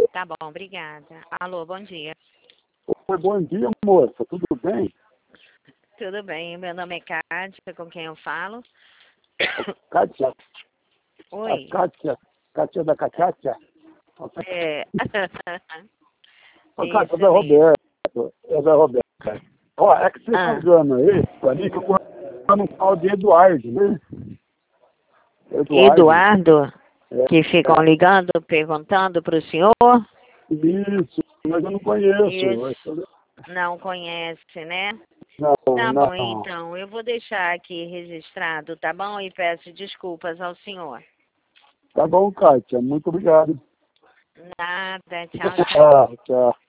Tá bom, obrigada. Alô, bom dia. Oi, bom dia, moça. Tudo bem? Tudo bem, meu nome é Kátia, com quem eu falo? Kátia. Oi. Kátia da Cacatia. É. Ô, Kátia, é Isso da mesmo. Roberto. É da Roberto. Ó, é que você tá ligando aí, pra mim, que eu no tal de Eduardo, né? Eduardo, É, que ficam ligando, perguntando para o senhor. isso, mas eu não conheço. Isso. Não conhece, né? Não, Tá bom, não. então, eu vou deixar aqui registrado, tá bom? E peço desculpas ao senhor. Tá bom, Kátia. Muito obrigado. Nada, tchau, tchau. Tchau, tchau.